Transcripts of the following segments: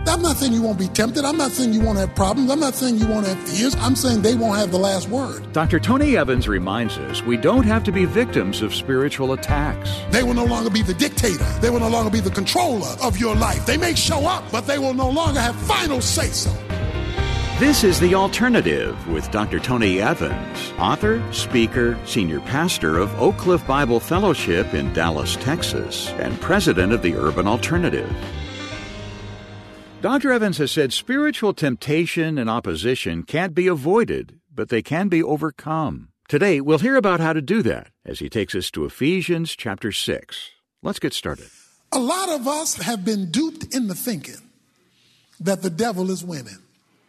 I'm not saying you won't be tempted. I'm not saying you won't have problems. I'm not saying you won't have fears. I'm saying they won't have the last word. Dr. Tony Evans reminds us we don't have to be victims of spiritual attacks. They will no longer be the dictator. They will no longer be the controller of your life. They may show up, but they will no longer have final say-so. This is The Alternative with Dr. Tony Evans, author, speaker, senior pastor of Oak Cliff Bible Fellowship in Dallas, Texas, and president of the Urban Alternative. Dr. Evans has said spiritual temptation and opposition can't be avoided, but they can be overcome. Today, we'll hear about how to do that as he takes us to Ephesians chapter 6. Let's get started. A lot of us have been duped into thinking that the devil is winning.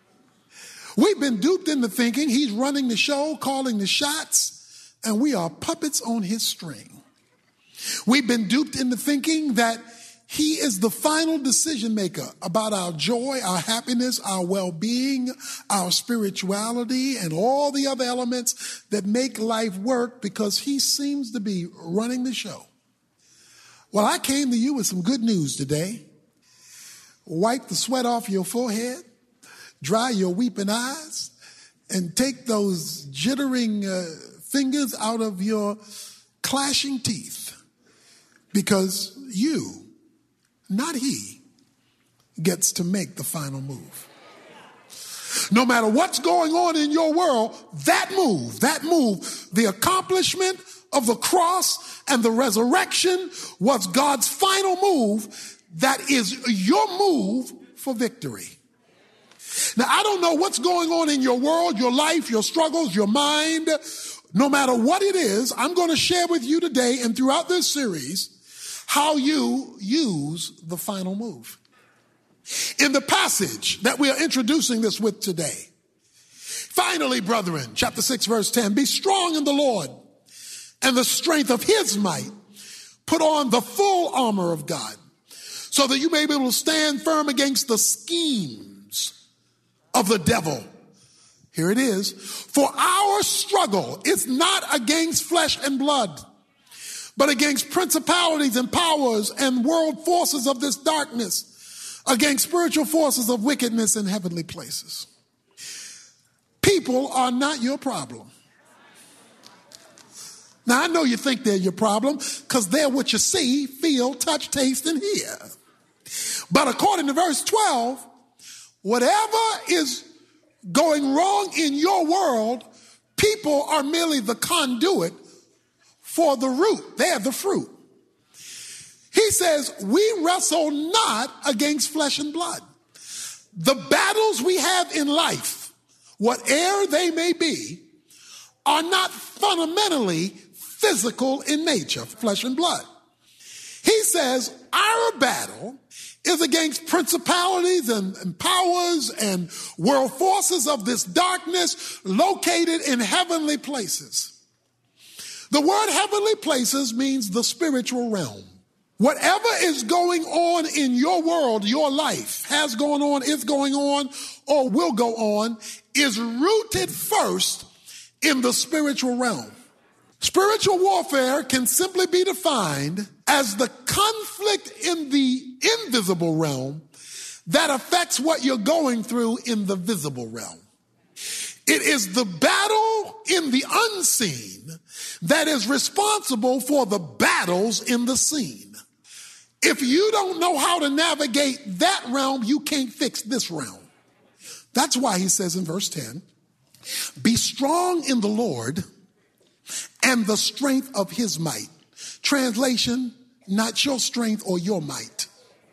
We've been duped into thinking he's running the show, calling the shots, and we are puppets on his string. We've been duped into thinking that he is the final decision maker about our joy, our happiness, our well-being, our spirituality, and all the other elements that make life work because he seems to be running the show. Well, I came to you with some good news today. Wipe the sweat off your forehead, dry your weeping eyes, and take those jittering fingers out of your clashing teeth because you, not he, gets to make the final move. No matter what's going on in your world, that move, the accomplishment of the cross and the resurrection was God's final move. That is your move for victory. Now, I don't know what's going on in your world, your life, your struggles, your mind. No matter what it is, I'm going to share with you today and throughout this series how you use the final move. In the passage that we are introducing this with today, finally, brethren, chapter 6, verse 10, be strong in the Lord and the strength of his might. Put on the full armor of God so that you may be able to stand firm against the schemes of the devil. Here it is. For our struggle is not against flesh and blood, but against principalities and powers and world forces of this darkness, against spiritual forces of wickedness in heavenly places. People are not your problem. Now, I know you think they're your problem because they're what you see, feel, touch, taste, and hear. But according to verse 12, whatever is going wrong in your world, people are merely the conduit for the root. They have the fruit. He says, we wrestle not against flesh and blood. The battles we have in life, whatever they may be, are not fundamentally physical in nature, flesh and blood. He says, our battle is against principalities and powers and world forces of this darkness located in heavenly places. The word heavenly places means the spiritual realm. Whatever is going on in your world, your life, has gone on, is going on, or will go on, is rooted first in the spiritual realm. Spiritual warfare can simply be defined as the conflict in the invisible realm that affects what you're going through in the visible realm. It is the battle in the unseen that is responsible for the battles in the seen. If you don't know how to navigate that realm, you can't fix this realm. That's why he says in verse 10, be strong in the Lord and the strength of his might. Translation, not your strength or your might.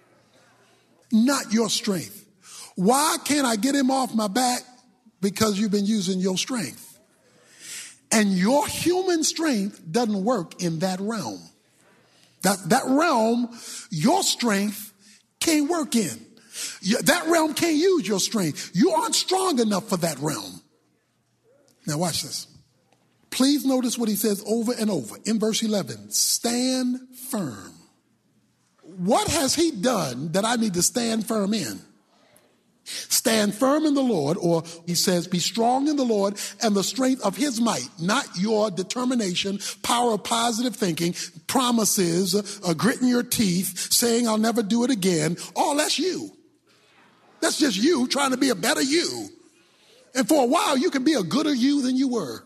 Not your strength. Why can't I get him off my back? Because you've been using your strength. And your human strength doesn't work in that realm. That realm, your strength can't work in. That realm can't use your strength. You aren't strong enough for that realm. Now watch this. Please notice what he says over and over. In verse 11, stand firm. What has he done that I need to stand firm in? Stand firm in the Lord, or he says, be strong in the Lord and the strength of his might, not your determination, power of positive thinking, promises, gritting your teeth, saying I'll never do it again. All that's you. That's just you trying to be a better you. And for a while, you can be a gooder you than you were.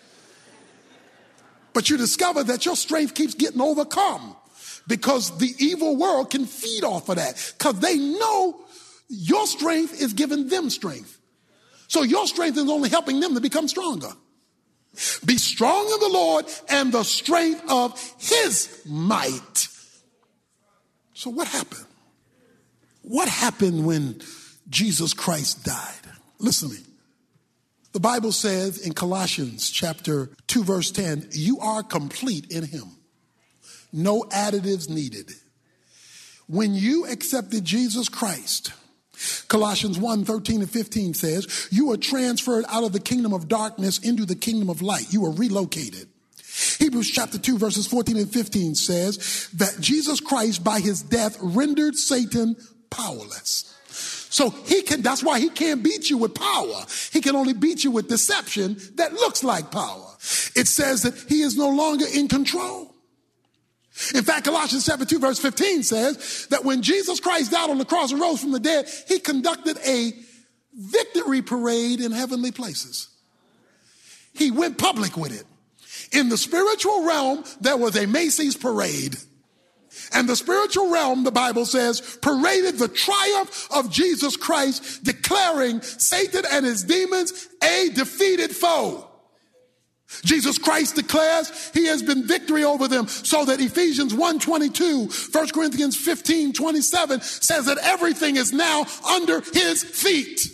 But you discover that your strength keeps getting overcome because the evil world can feed off of that because they know your strength is giving them strength. So your strength is only helping them to become stronger. Be strong in the Lord and the strength of his might. So what happened? What happened when Jesus Christ died? Listen to me. The Bible says in Colossians chapter 2, verse 10, you are complete in him. No additives needed. When you accepted Jesus Christ, Colossians 1, 13 and 15 says, you were transferred out of the kingdom of darkness into the kingdom of light. You were relocated. Hebrews chapter 2, verses 14 and 15 says that Jesus Christ, by his death, rendered Satan powerless. So that's why he can't beat you with power. He can only beat you with deception that looks like power. It says that he is no longer in control. In fact, Colossians chapter 2, verse 15 says that when Jesus Christ died on the cross and rose from the dead, he conducted a victory parade in heavenly places. He went public with it. In the spiritual realm, there was a Macy's parade. And the spiritual realm, the Bible says, paraded the triumph of Jesus Christ, declaring Satan and his demons a defeated foe. Jesus Christ declares he has been victory over them, so that Ephesians 1:22, 1 Corinthians 15:27 says that everything is now under his feet.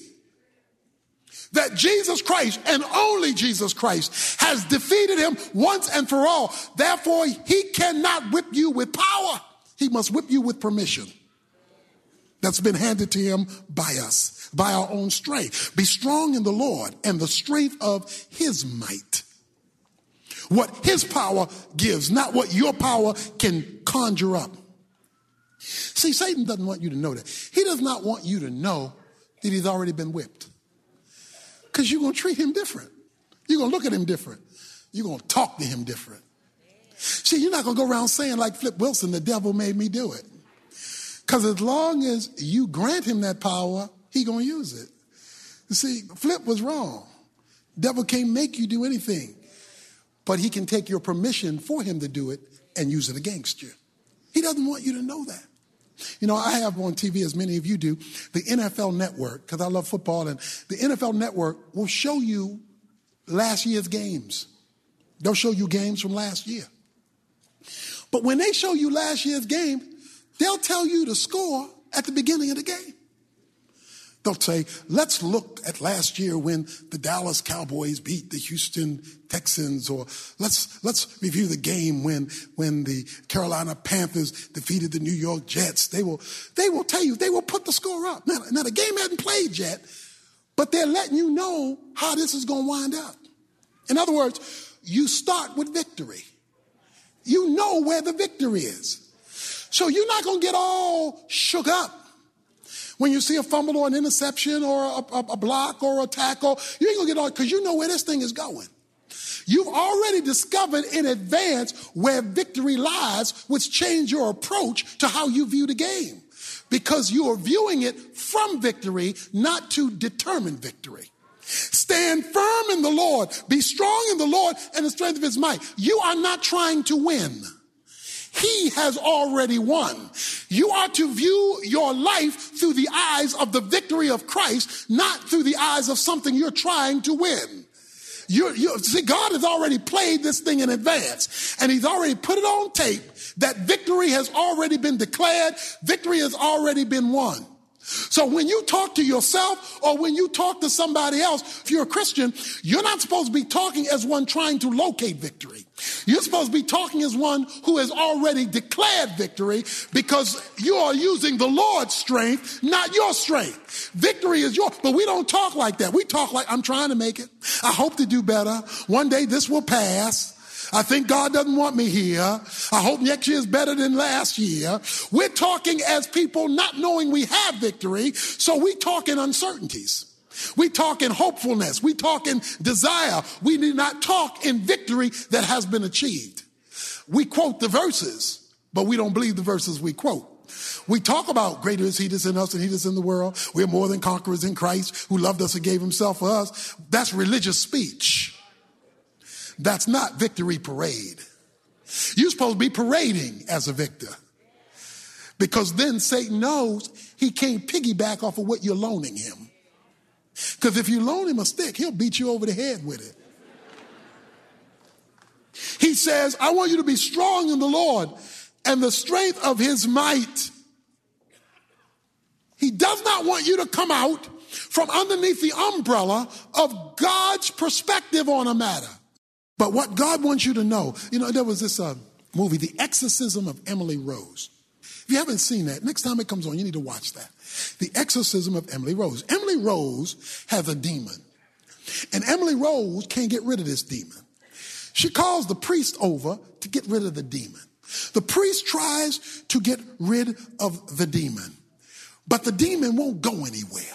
That Jesus Christ and only Jesus Christ has defeated him once and for all. Therefore, he cannot whip you with power. He must whip you with permission that's been handed to him by us, by our own strength. Be strong in the Lord and the strength of his might. What his power gives, not what your power can conjure up. See, Satan doesn't want you to know that. He does not want you to know that he's already been whipped. Because you're going to treat him different. You're going to look at him different. You're going to talk to him different. See, you're not going to go around saying like Flip Wilson, the devil made me do it. Because as long as you grant him that power, he's going to use it. You see, Flip was wrong. Devil can't make you do anything. But he can take your permission for him to do it and use it against you. He doesn't want you to know that. You know, I have on TV, as many of you do, the NFL Network, because I love football, and the NFL Network will show you last year's games. They'll show you games from last year. But when they show you last year's game, they'll tell you the score at the beginning of the game. They'll say, let's look at last year when the Dallas Cowboys beat the Houston Texans, or let's review the game when the Carolina Panthers defeated the New York Jets. They will tell you, they will put the score up. Now the game hasn't played yet, but they're letting you know how this is going to wind up. In other words, you start with victory. You know where the victory is. So you're not going to get all shook up when you see a fumble or an interception or a block or a tackle. You ain't going to get all, because you know where this thing is going. You've already discovered in advance where victory lies, which change your approach to how you view the game, because you are viewing it from victory, not to determine victory. Stand firm in the Lord. Be strong in the Lord and the strength of his might. You are not trying to win. He has already won. You are to view your life through the eyes of the victory of Christ, not through the eyes of something you're trying to win. See, God has already played this thing in advance, and he's already put it on tape that victory has already been declared. Victory has already been won. So when you talk to yourself or when you talk to somebody else, if you're a Christian, you're not supposed to be talking as one trying to locate victory. You're supposed to be talking as one who has already declared victory, because you are using the Lord's strength, not your strength. Victory is yours, but we don't talk like that. We talk like, I'm trying to make it. I hope to do better. One day this will pass. I think God doesn't want me here. I hope next year is better than last year. We're talking as people not knowing we have victory, so we talk in uncertainties. We talk in hopefulness. We talk in desire. We do not talk in victory that has been achieved. We quote the verses, but we don't believe the verses we quote. We talk about greater is he that's in us than he that's in the world. We're more than conquerors in Christ who loved us and gave himself for us. That's religious speech. That's not victory parade. You're supposed to be parading as a victor. Because then Satan knows he can't piggyback off of what you're loaning him. Because if you loan him a stick, he'll beat you over the head with it. He says, I want you to be strong in the Lord and the strength of his might. He does not want you to come out from underneath the umbrella of God's perspective on a matter. But what God wants you to know, there was this movie, The Exorcism of Emily Rose. If you haven't seen that, next time it comes on, you need to watch that. The Exorcism of Emily Rose. Emily Rose has a demon. And Emily Rose can't get rid of this demon. She calls the priest over to get rid of the demon. The priest tries to get rid of the demon, but the demon won't go anywhere.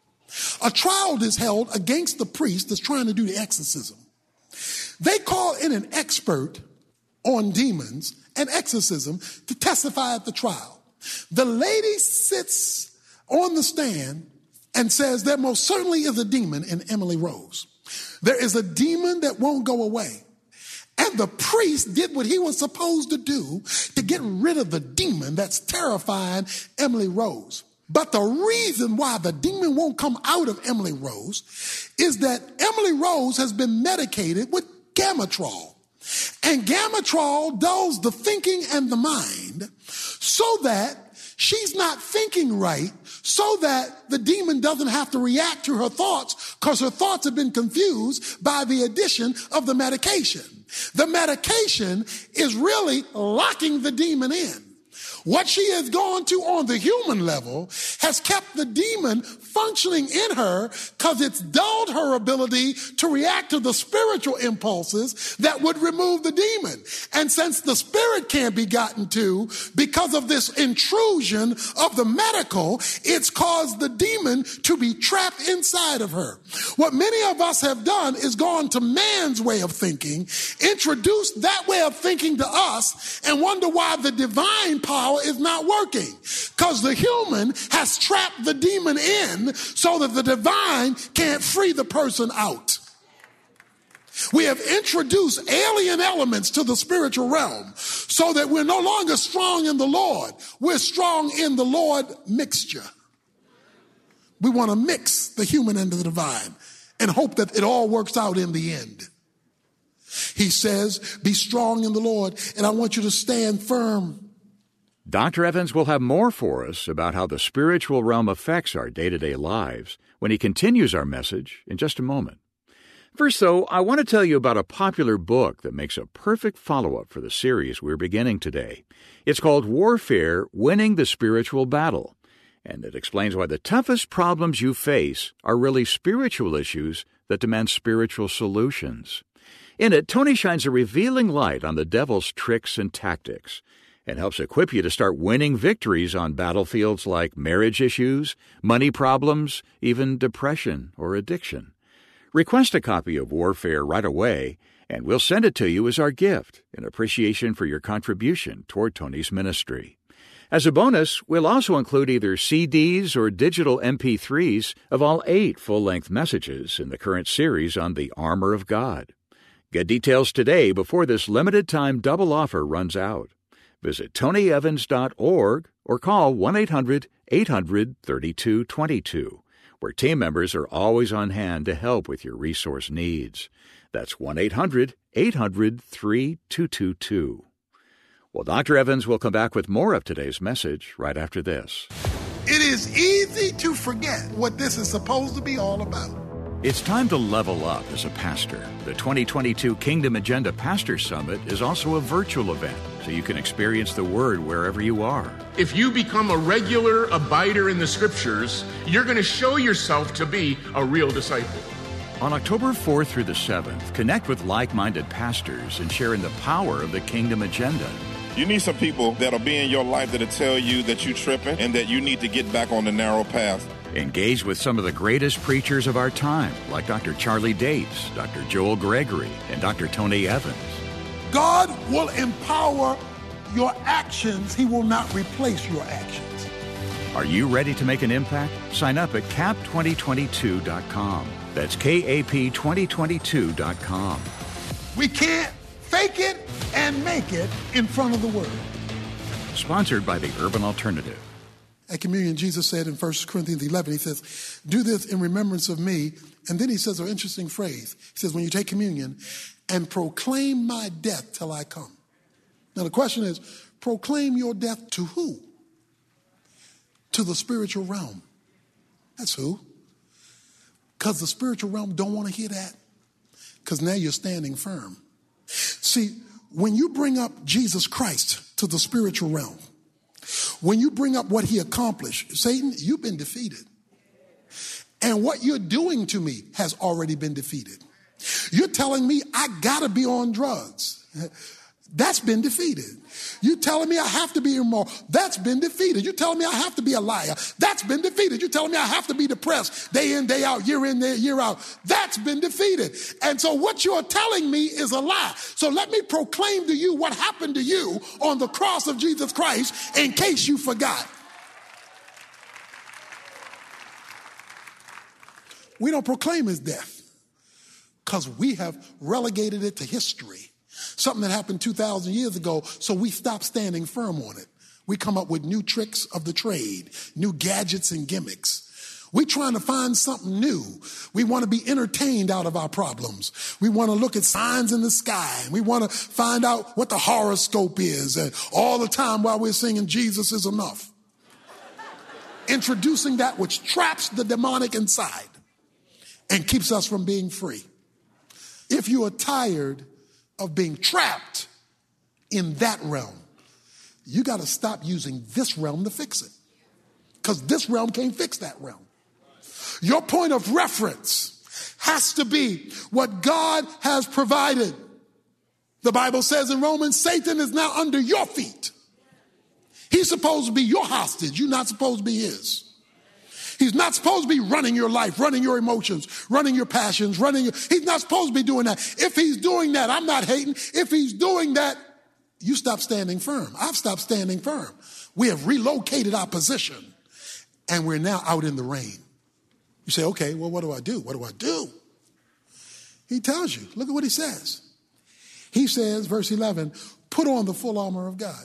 A trial is held against the priest that's trying to do the exorcism. They call in an expert on demons and exorcism to testify at the trial. The lady sits on the stand and says there most certainly is a demon in Emily Rose. There is a demon that won't go away. And the priest did what he was supposed to do to get rid of the demon that's terrifying Emily Rose. But the reason why the demon won't come out of Emily Rose is that Emily Rose has been medicated with Gametrol. And Gametrol dulls the thinking and the mind so that she's not thinking right, so that the demon doesn't have to react to her thoughts because her thoughts have been confused by the addition of the medication. The medication is really locking the demon in. What she has gone to on the human level has kept the demon functioning in her because it's dulled her ability to react to the spiritual impulses that would remove the demon. And since the spirit can't be gotten to because of this intrusion of the medical, it's caused the demon to be trapped inside of her. What many of us have done is gone to man's way of thinking, introduced that way of thinking to us, and wonder why the divine power is not working. Because the human has trapped the demon in so that the divine can't free the person out. We have introduced alien elements to the spiritual realm so that we're no longer strong in the Lord. We're strong in the Lord mixture. We want to mix the human and the divine and hope that it all works out in the end. He says, be strong in the Lord, and I want you to stand firm. Dr. Evans will have more for us about how the spiritual realm affects our day-to-day lives when he continues our message in just a moment. First, though, I want to tell you about a popular book that makes a perfect follow-up for the series we're beginning today. It's called Warfare: Winning the Spiritual Battle, and it explains why the toughest problems you face are really spiritual issues that demand spiritual solutions. In it, Tony shines a revealing light on the devil's tricks and tactics and helps equip you to start winning victories on battlefields like marriage issues, money problems, even depression or addiction. Request a copy of Warfare right away, and we'll send it to you as our gift in appreciation for your contribution toward Tony's ministry. As a bonus, we'll also include either CDs or digital MP3s of all 8 full-length messages in the current series on the Armor of God. Get details today before this limited-time double offer runs out. Visit tonyevans.org or call 1-800-800-3222, where team members are always on hand to help with your resource needs. That's 1-800-800-3222. Well, Dr. Evans will come back with more of today's message right after this. It is easy to forget what this is supposed to be all about. It's time to level up as a pastor. The 2022 Kingdom Agenda Pastor Summit is also a virtual event, so you can experience the Word wherever you are. If you become a regular abider in the Scriptures, you're going to show yourself to be a real disciple. On October 4th through the 7th, connect with like-minded pastors and share in the power of the Kingdom Agenda. You need some people that'll be in your life that'll tell you that you're tripping and that you need to get back on the narrow path. Engage with some of the greatest preachers of our time, like Dr. Charlie Dates, Dr. Joel Gregory, and Dr. Tony Evans. God will empower your actions, he will not replace your actions. Are you ready to make an impact? Sign up at cap2022.com. That's KAP2022.com. We can't fake it and make it in front of the word. Sponsored by the Urban Alternative. At communion, Jesus said in 1 Corinthians 11, he says, do this in remembrance of me. And then he says an interesting phrase. He says, when you take communion, and proclaim my death till I come. Now the question is, proclaim your death to who? To the spiritual realm. That's who. Because the spiritual realm don't want to hear that. Because now you're standing firm. See, when you bring up Jesus Christ to the spiritual realm, when you bring up what he accomplished, Satan, you've been defeated. And what you're doing to me has already been defeated. You're telling me I gotta be on drugs. That's been defeated. You're telling me I have to be immoral. That's been defeated. You're telling me I have to be a liar. That's been defeated. You're telling me I have to be depressed day in, day out, year in, year out. That's been defeated. And so what you're telling me is a lie. So let me proclaim to you what happened to you on the cross of Jesus Christ in case you forgot. We don't proclaim his death because we have relegated it to history. Something that happened 2,000 years ago, so we stop standing firm on it. We come up with new tricks of the trade, new gadgets and gimmicks. We're trying to find something new. We want to be entertained out of our problems. We want to look at signs in the sky. We want to find out what the horoscope is. And all the time while we're singing Jesus is enough. Introducing that which traps the demonic inside and keeps us from being free. If you are tired of being trapped in that realm, you got to stop using this realm to fix it. Because this realm can't fix that realm. Your point of reference has to be what God has provided. The Bible says in Romans, Satan is now under your feet. He's supposed to be your hostage. You're not supposed to be his. He's not supposed to be running your life, running your emotions, running your passions, he's not supposed to be doing that. If he's doing that, I'm not hating. If he's doing that, you stop standing firm. I've stopped standing firm. We have relocated our position and we're now out in the rain. You say, okay, well, what do I do? What do I do? He tells you, look at what he says. He says, verse 11, put on the full armor of God.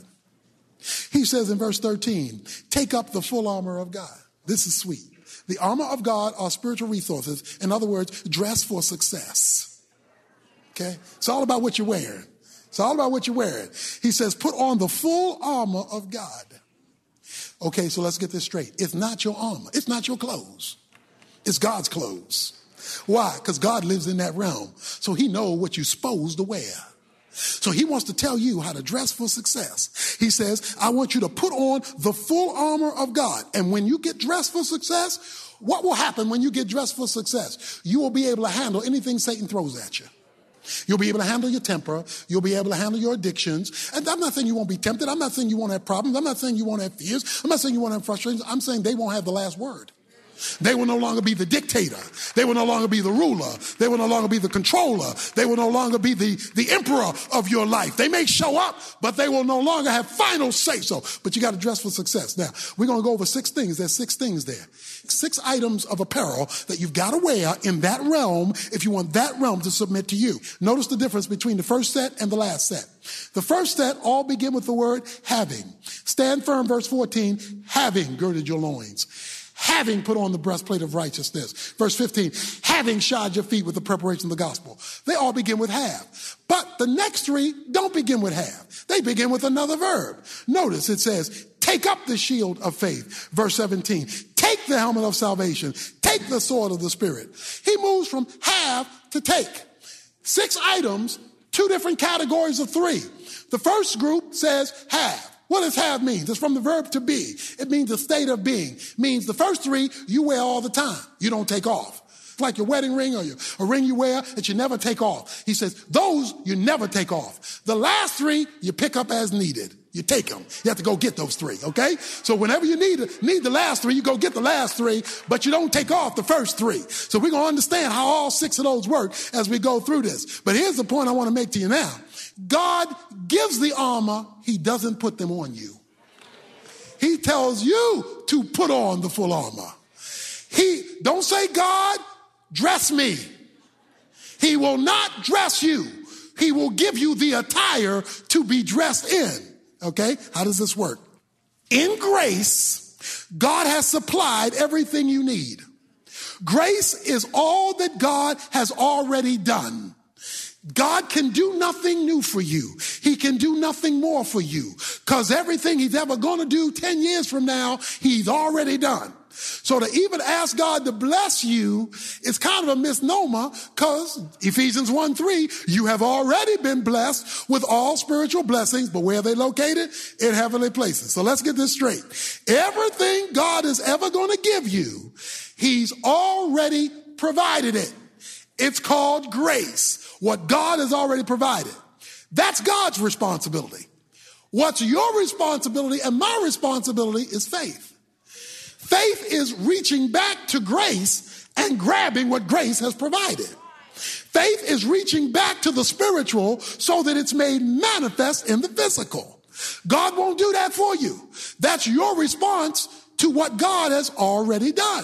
He says in verse 13, take up the full armor of God. This is sweet. The armor of God are spiritual resources. In other words, dress for success. Okay? It's all about what you're wearing. It's all about what you're wearing. He says, put on the full armor of God. Okay, so let's get this straight. It's not your armor. It's not your clothes. It's God's clothes. Why? Because God lives in that realm. So he knows what you're supposed to wear. So he wants to tell you how to dress for success. He says, I want you to put on the full armor of God. And when you get dressed for success, what will happen when you get dressed for success? You will be able to handle anything Satan throws at you. You'll be able to handle your temper. You'll be able to handle your addictions. And I'm not saying you won't be tempted. I'm not saying you won't have problems. I'm not saying you won't have fears. I'm not saying you won't have frustrations. I'm saying they won't have the last word. They will no longer be the dictator. They will no longer be the ruler. They will no longer be the controller. They will no longer be the emperor of your life. They may show up, but they will no longer have final say-so. But you got to dress for success. Now, we're going to go over 6 things. There's 6 things there. 6 items of apparel that you've got to wear in that realm if you want that realm to submit to you. Notice the difference between the first set and the last set. The first set all begin with the word having. Stand firm, verse 14, having girded your loins. Having put on the breastplate of righteousness. Verse 15, having shod your feet with the preparation of the gospel. They all begin with have. But the next 3 don't begin with have. They begin with another verb. Notice it says, take up the shield of faith. Verse 17, take the helmet of salvation. Take the sword of the Spirit. He moves from have to take. 6 items, 2 different categories of 3. The first group says have. What does have mean? It's from the verb to be. It means a state of being. It means the first 3 you wear all the time. You don't take off. It's like your wedding ring or a ring you wear that you never take off. He says, those you never take off. The last 3 you pick up as needed. You take them. You have to go get those 3, okay? So whenever you need the last 3, you go get the last 3, but you don't take off the first 3. So we're going to understand how all 6 of those work as we go through this. But here's the point I want to make to you now. God gives the armor. He doesn't put them on you. He tells you to put on the full armor. Don't say, God, dress me. He will not dress you. He will give you the attire to be dressed in. Okay? How does this work? In grace, God has supplied everything you need. Grace is all that God has already done. God can do nothing new for you. He can do nothing more for you, because everything he's ever going to do 10 years from now, he's already done. So to even ask God to bless you is kind of a misnomer, because Ephesians 1:3, you have already been blessed with all spiritual blessings, but where are they located? In heavenly places. So let's get this straight. Everything God is ever going to give you, he's already provided it. It's called grace. What God has already provided. That's God's responsibility. What's your responsibility and my responsibility is faith. Faith is reaching back to grace and grabbing what grace has provided. Faith is reaching back to the spiritual so that it's made manifest in the physical. God won't do that for you. That's your response to what God has already done.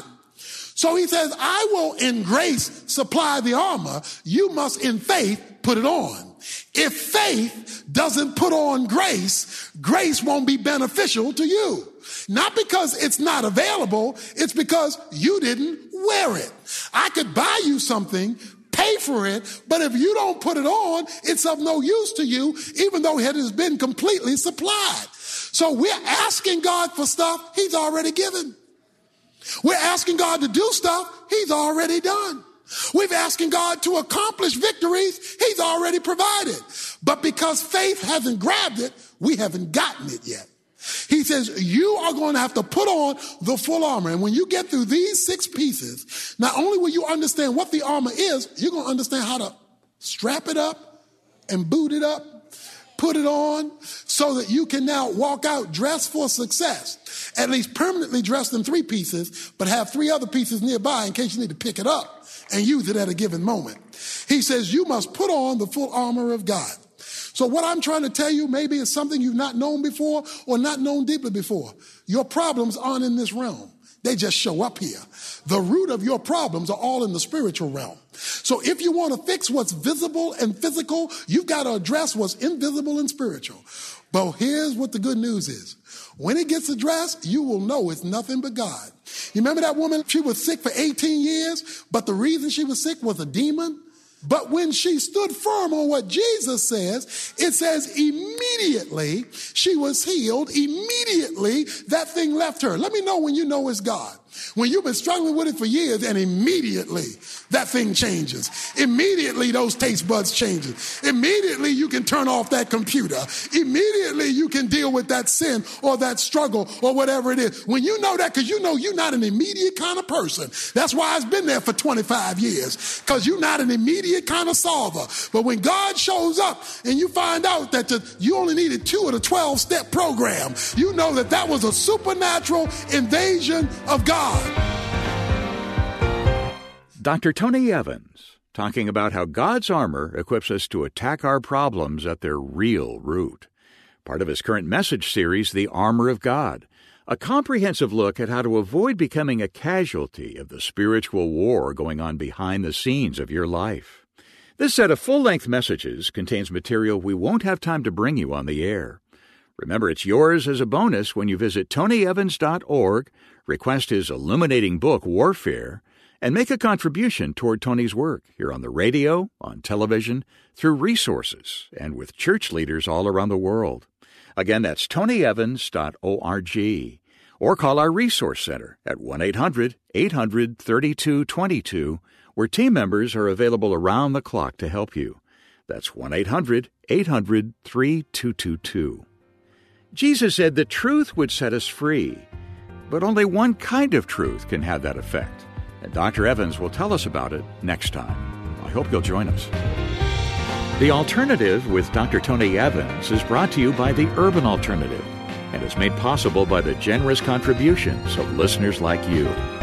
So he says, I will in grace supply the armor. You must in faith put it on. If faith doesn't put on grace, grace won't be beneficial to you. Not because it's not available, it's because you didn't wear it. I could buy you something, pay for it, but if you don't put it on, it's of no use to you, even though it has been completely supplied. So we're asking God for stuff he's already given. We're asking God to do stuff he's already done. We're asking God to accomplish victories he's already provided. But because faith hasn't grabbed it, we haven't gotten it yet. He says, you are going to have to put on the full armor. And when you get through these 6 pieces, not only will you understand what the armor is, you're going to understand how to strap it up and boot it up, put it on, so that you can now walk out dressed for success. At least permanently dressed in 3 pieces, but have 3 other pieces nearby in case you need to pick it up and use it at a given moment. He says you must put on the full armor of God. So what I'm trying to tell you maybe is something you've not known before or not known deeply before. Your problems aren't in this realm. They just show up here. The root of your problems are all in the spiritual realm. So if you want to fix what's visible and physical, you've got to address what's invisible and spiritual. But here's what the good news is. When it gets addressed, you will know it's nothing but God. You remember that woman? She was sick for 18 years, but the reason she was sick was a demon. But when she stood firm on what Jesus says, it says immediately she was healed. Immediately that thing left her. Let me know when you know it's God. When you've been struggling with it for years and immediately that thing changes. Immediately those taste buds changes. Immediately you can turn off that computer. Immediately you can deal with that sin or that struggle or whatever it is. When you know that, because you know you're not an immediate kind of person. That's why it's been there for 25 years, because you're not an immediate kind of solver. But when God shows up and you find out that you only needed 2 of the 12-step program, you know that that was a supernatural invasion of God. Dr. Tony Evans, talking about how God's armor equips us to attack our problems at their real root. Part of his current message series, The Armor of God, a comprehensive look at how to avoid becoming a casualty of the spiritual war going on behind the scenes of your life. This set of full-length messages contains material we won't have time to bring you on the air. Remember, it's yours as a bonus when you visit tonyevans.org, request his illuminating book, Warfare, and make a contribution toward Tony's work here on the radio, on television, through resources, and with church leaders all around the world. Again, that's tonyevans.org. Or call our Resource Center at 1-800-800-3222, where team members are available around the clock to help you. That's 1-800-800-3222. Jesus said the truth would set us free, but only one kind of truth can have that effect. And Dr. Evans will tell us about it next time. I hope you'll join us. The Alternative with Dr. Tony Evans is brought to you by the Urban Alternative and is made possible by the generous contributions of listeners like you.